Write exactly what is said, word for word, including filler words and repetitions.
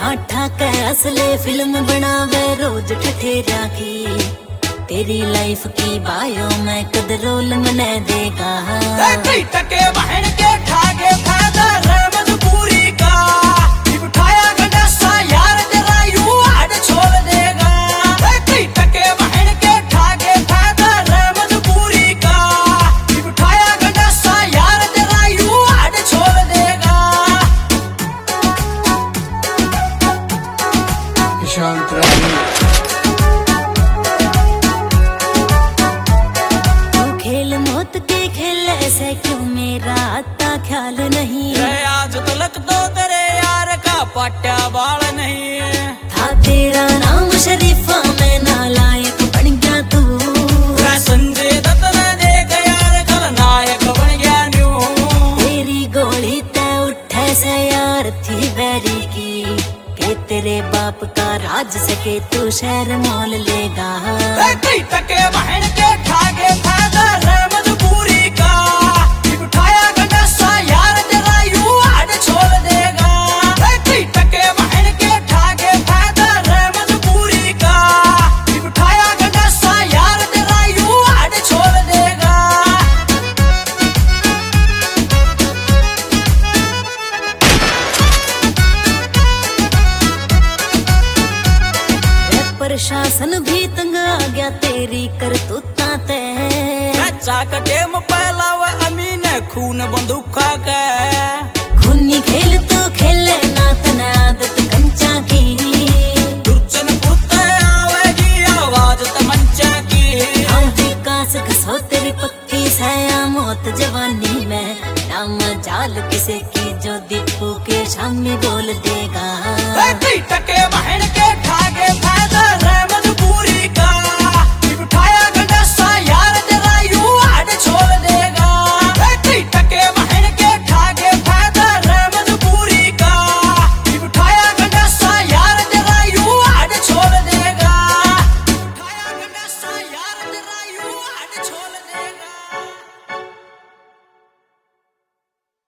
आठा के असले फिल्म बनावे रोज ठठेरा की। तेरी लाइफ की बायो में कद रोल मने देगा। टके बहन के ठागे फायदा रे मजबूरी का। उठाया गंडासा यार तेरा यूं आड़ छोड़ देगा। टके बहन के ठागे फायदा रे मजबूरी का। उठाया गंडासा यार तेरा यूं आड़ छोड़ देगा। शांत रहिए। ऐसे क्यों मेरा आता ख्याल नहीं। आज तलक तो तेरे यार का पट्टा बाल नहीं। था तेरा नाम शरीफा में नालायक बन गया तू। संजय दत्त ने देख यार कल नायक बन गया न्यू। तेरी गोली तय उठे से यार थी बैरी की। के तेरे बाप का राज सके तू शहर मोल लेगा। टके बहन के ठागे फायदा रे मजबूरी का। उठाया गंडासा यार तेरा यूं आड़ छोड़ देगा। टके बहन के ठागे फायदा रे मजबूरी का। उठाया गंडासा यार तेरा यूं आड़ छोड़ देगा। प्रशासन भी तंग आ गया तेरी करतूता ते। चाकटे में पहला व अमीन खून बंदूका के। खूनी खेल तो खेले ना तना आदत कंचा की। दुर्जन पुत्र आवेगी आवाज तमंचा की। हम विकास घसो तेरी पक्की सया मौत जवानी में। नाम जाल किसे की जो दीपू के शामी बोल देगा। टके बहन के